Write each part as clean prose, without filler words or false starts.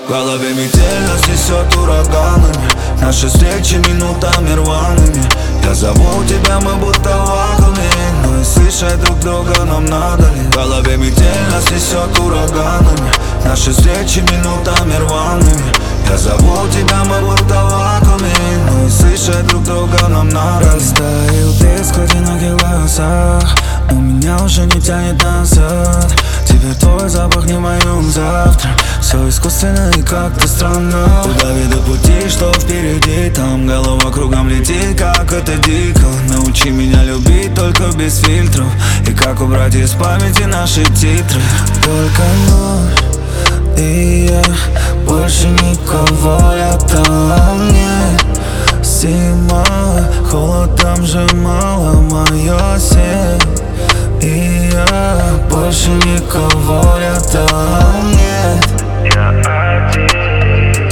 В голове метель, нас несет ураганами. Наши встречи минутами рваными. Я зову тебя, мы будто в вакууме, но и слышать друг друга нам надо ли? В голове метель, нас несет ураганами. Наши встречи минутами рваными. Я зову тебя, мы будто в вакууме, но и слышать друг друга нам надо ли? Растаял блеск в одиноких глазах, но меня уже не тянет назад. Теперь твой запах не в моем завтра. Все искусственно и как-то странно. Куда ведут пути, что впереди? Там голова кругом летит, как это дико. Научи меня любить только без фильтров. И как убрать из памяти наши титры. Только ночь и я, больше никого рядом нет. Зима, холодом сжимала мое сердце. И я, больше никого рядом нет. Я один.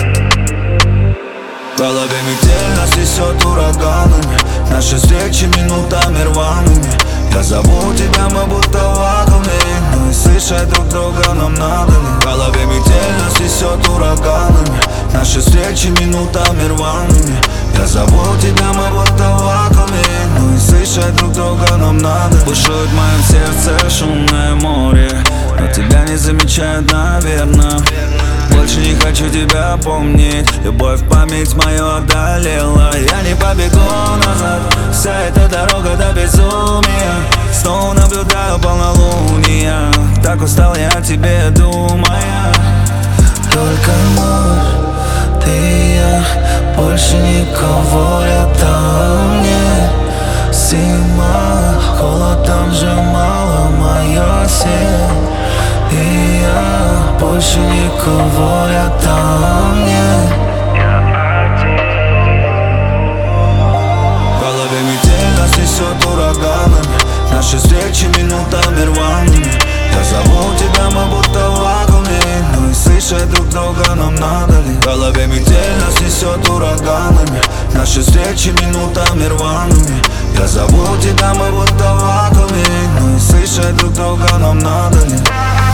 В голове метель, нас несет ураганами. Наши встречи минутами рваными. Я зову тебя, мы будто в вакууме, но и слышать друг друга нам надо ли? В голове метель, нас несет ураганами. Наши встречи минутами рваными. Я зову тебя, мы будто в вакууме, но и слышать друг друга нам надо. Бушует в моем сердце шумное море, но тебя не замечают, наверное. Больше не хочу тебя помнить. Любовь, память мою одолела. Я не побегу назад. Вся эта дорога до безумия. Снова наблюдаю полнолуние. Так устал я о тебе, думая. Только ночь, ты и я, больше никого рядом нет. Зима, холодом сжимала мое сердце. И я, больше никого рядом нет. В голове метель, нас несет ураганами. Наши встречи минутами рваными. Я зову тебя, мы будто в вакууме, но и слышать друг друга нам надо ли? В голове метель, нас несет ураганами. Наши встречи минутами рваными. Я зову тебя, мы будто в вакууме, но и слышать друг друга нам надо ли?